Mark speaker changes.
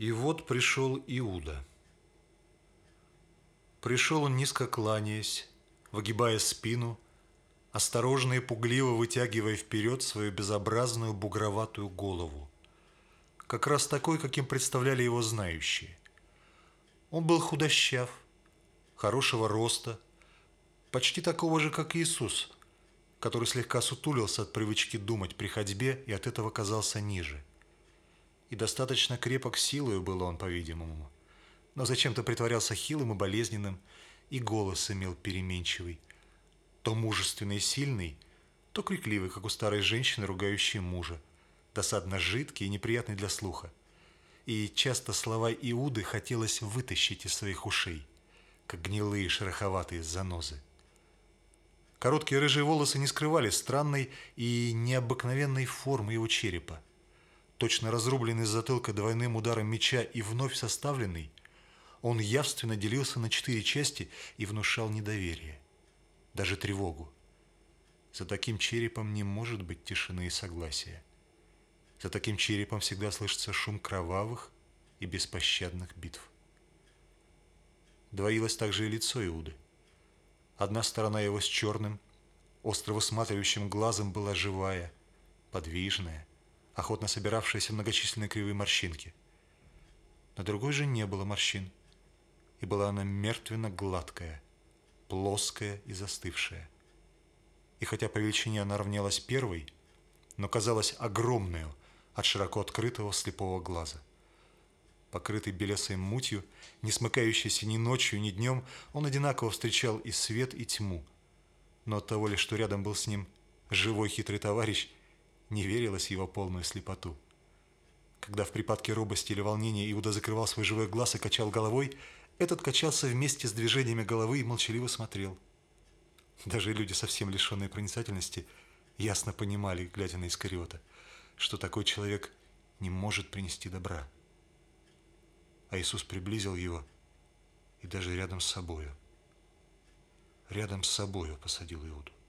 Speaker 1: И вот пришел Иуда. Пришел он, низко кланяясь, выгибая спину, осторожно и пугливо вытягивая вперед свою безобразную бугроватую голову, как раз такой, каким представляли его знающие. Он был худощав, хорошего роста, почти такого же, как Иисус, который слегка сутулился от привычки думать при ходьбе и от этого казался ниже. И достаточно крепок силою был он, по-видимому, но зачем-то притворялся хилым и болезненным, и голос имел переменчивый, то мужественный и сильный, то крикливый, как у старой женщины, ругающей мужа, досадно жидкий и неприятный для слуха. И часто слова Иуды хотелось вытащить из своих ушей, как гнилые шероховатые занозы. Короткие рыжие волосы не скрывали странной и необыкновенной формы его черепа. Точно разрубленный с затылка двойным ударом меча и вновь составленный, он явственно делился на 4 части и внушал недоверие, даже тревогу. За таким черепом не может быть тишины и согласия. За таким черепом всегда слышится шум кровавых и беспощадных битв. Двоилось также и лицо Иуды. Одна сторона его с черным, остро высматривающим глазом была живая, подвижная, охотно собиравшаяся в многочисленные кривые морщинки. На другой же не было морщин, и была она мертвенно-гладкая, плоская и застывшая. И хотя по величине она равнялась первой, но казалась огромную от широко открытого слепого глаза. Покрытый белесой мутью, не смыкающийся ни ночью, ни днем, он одинаково встречал и свет, и тьму. Но от того ли, что рядом был с ним живой хитрый товарищ, не верилось в его полную слепоту. Когда в припадке робости или волнения Иуда закрывал свой живой глаз и качал головой, этот качался вместе с движениями головы и молчаливо смотрел. Даже люди, совсем лишенные проницательности, ясно понимали, глядя на Искариота, что такой человек не может принести добра. А Иисус приблизил его и даже рядом с собою посадил Иуду.